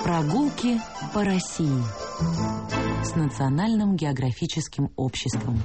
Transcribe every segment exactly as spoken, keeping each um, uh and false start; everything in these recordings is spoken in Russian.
Прогулки по России с Национальным географическим обществом.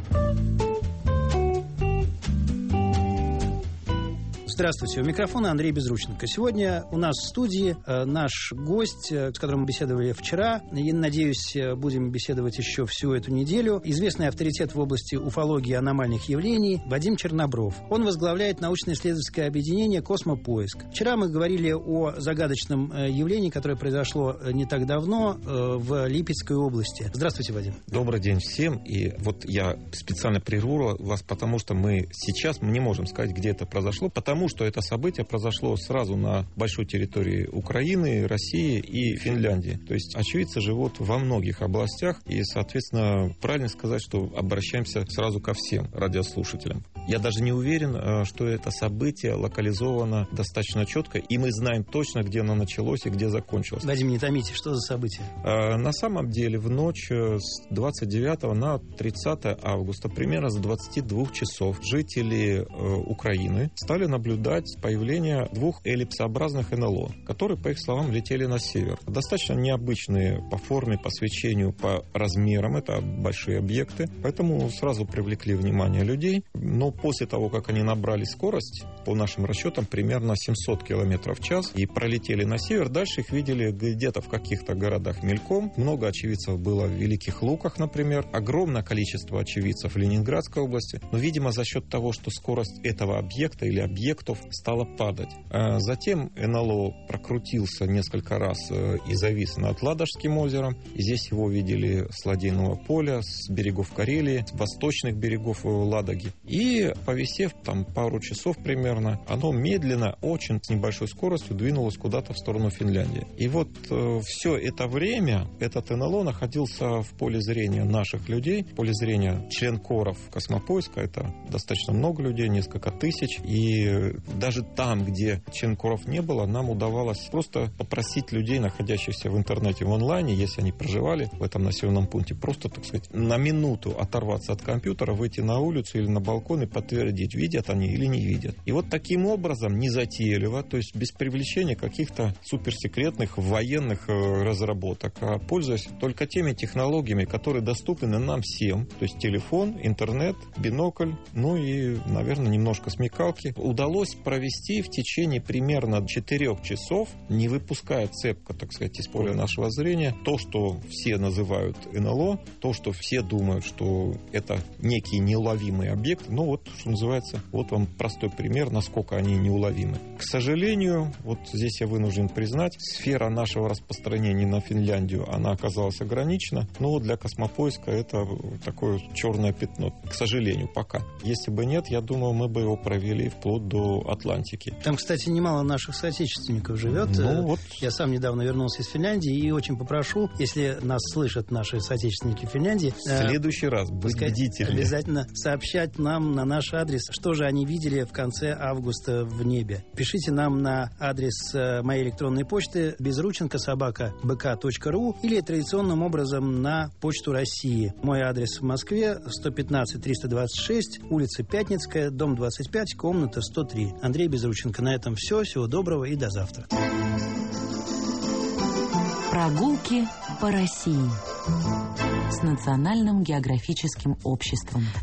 Здравствуйте, у микрофона Андрей Безрученко. Сегодня у нас в студии э, наш гость, э, с которым мы беседовали вчера, и, надеюсь, будем беседовать еще всю эту неделю. Известный авторитет в области уфологии и аномальных явлений Вадим Чернобров. Он возглавляет научно-исследовательское объединение «Космопоиск». Вчера мы говорили о загадочном э, явлении, которое произошло не так давно э, в Липецкой области. Здравствуйте, Вадим. Добрый день всем. И вот я специально прерву вас, потому что мы сейчас мы не можем сказать, где это произошло, потому что это событие произошло сразу на большой территории Украины, России и Финляндии. То есть очевидцы живут во многих областях, и, соответственно, правильно сказать, что обращаемся сразу ко всем радиослушателям. Я даже не уверен, что это событие локализовано достаточно четко, и мы знаем точно, где оно началось и где закончилось. Вадим, не томите, что за событие? На самом деле, в ночь с двадцать девятого на тридцатое августа, примерно с двадцати двух часов, жители Украины стали наблюдать появление двух эллипсообразных эн эл о, которые, по их словам, летели на север. Достаточно необычные по форме, по свечению, по размерам. Это большие объекты, поэтому сразу привлекли внимание людей. Но после того, как они набрали скорость, по нашим расчетам, примерно семьсот километров в час, и пролетели на север, дальше их видели где-то в каких-то городах мельком. Много очевидцев было в Великих Луках, например. Огромное количество очевидцев в Ленинградской области. Но, видимо, за счет того, что скорость этого объекта или объектов стала падать. Затем эн эл о прокрутился несколько раз и завис над Ладожским озером. И здесь его видели с Ладейного поля, с берегов Карелии, с восточных берегов Ладоги. И, повисев там пару часов примерно, оно медленно, очень с небольшой скоростью двинулось куда-то в сторону Финляндии. И вот э, все это время этот эн эл о находился в поле зрения наших людей, в поле зрения членкоров Космопоиска. Это достаточно много людей, несколько тысяч. И даже там, где членкоров не было, нам удавалось просто попросить людей, находящихся в интернете, в онлайне, если они проживали в этом населенном пункте, просто, так сказать, на минуту оторваться от компьютера, выйти на улицу или на балкон и подтвердить, видят они или не видят. И вот таким образом, незатейливо, то есть без привлечения каких-то суперсекретных военных разработок, а пользуясь только теми технологиями, которые доступны нам всем, то есть телефон, интернет, бинокль, ну и, наверное, немножко смекалки, удалось провести в течение примерно четырех часов, не выпуская цепко, так сказать, из поля нашего зрения, то, что все называют эн эл о, то, что все думают, что это некий неуловимый объект. Ну вот, что называется, вот вам простой пример, насколько они неуловимы. К сожалению, вот здесь я вынужден признать, сфера нашего распространения на Финляндию, она оказалась ограничена, но для Космопоиска это такое черное пятно, к сожалению, пока. Если бы нет, я думаю, мы бы его провели вплоть до Атлантики. Там, кстати, немало наших соотечественников живет. Ну, вот. Я сам недавно вернулся из Финляндии и очень попрошу, если нас слышат наши соотечественники в Финляндии, в следующий э, раз быть бдительнее. Обязательно сообщать нам на наш адрес, что же они видели в конце августа в небе. Пишите нам на адрес моей электронной почты безрученко собака бэ ка точка ру или традиционным образом на Почту России. Мой адрес в Москве сто пятнадцать триста двадцать шесть, улица Пятницкая, дом двадцать пять, комната сто три. Андрей Безрученко. На этом все. Всего доброго и до завтра. Прогулки по России с Национальным географическим обществом.